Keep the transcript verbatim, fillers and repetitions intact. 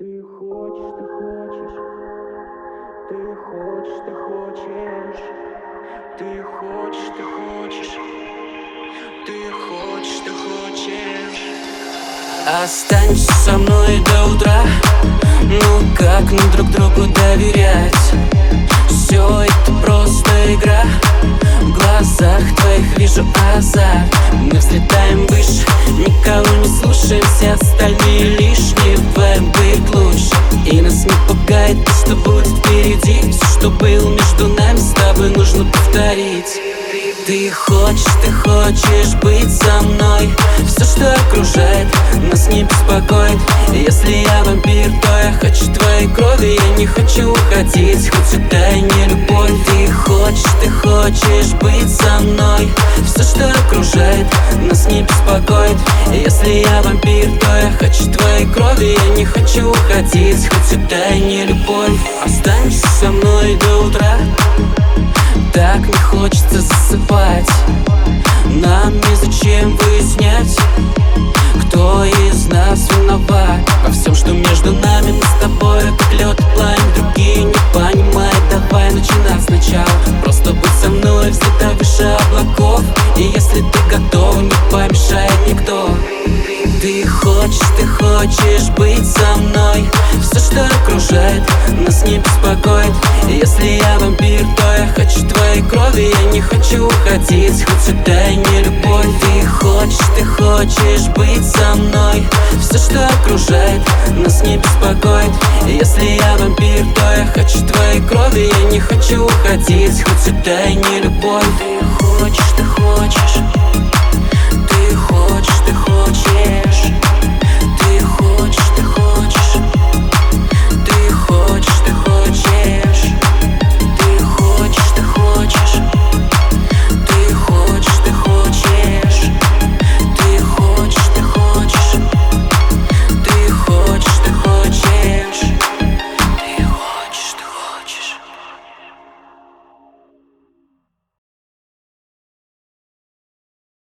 Ты хочешь, ты хочешь, ты хочешь, ты хочешь, ты хочешь, ты хочешь, ты хочешь, ты хочешь. Останешься со мной до утра. Ну как нам друг другу доверять? Все это просто игра. В глазах твоих вижу азарт. Мы взлетаем выше, никого не слушаем. Все остальные лишние, вдвоем быть лучше. И нас не пугает то, что будет впереди. Все, что было между нами, с тобой нужно повторить. Ты хочешь, ты хочешь быть со мной. Все, что окружает, нас не беспокоит. Если я вампир, то я хочу твоей крови. Я не хочу уходить, хоть это и не любовь. Ты хочешь, ты хочешь быть со мной. Все, что окружает, нас не беспокоит. Если я вампир, то я хочу твоей крови. Я не хочу уходить, хоть это и не любовь. Останешься со мной до утра. Так не хочется засыпать. Нам незачем выяснять, кто из нас виноват во всем, что между нами. Мы с тобой как лед и пламя, другие не понимают. Давай начинать сначала. Просто будь со мной, взлетай выше облаков. И если ты готов, не помешает никто. Ты хочешь, ты хочешь быть со мной. Все, что окружает, нас не беспокоит. Если я вампир, то я хочу твоей крови. Я не хочу уходить, хоть это и не любовь. Ты хочешь, ты хочешь быть со мной. Все, что окружает, нас не беспокоит. Если я вампир, то я хочу твоей крови. Я не хочу уходить, хоть это и не любовь. Ты хочешь, ты хочешь, ты хочешь, ты хочешь.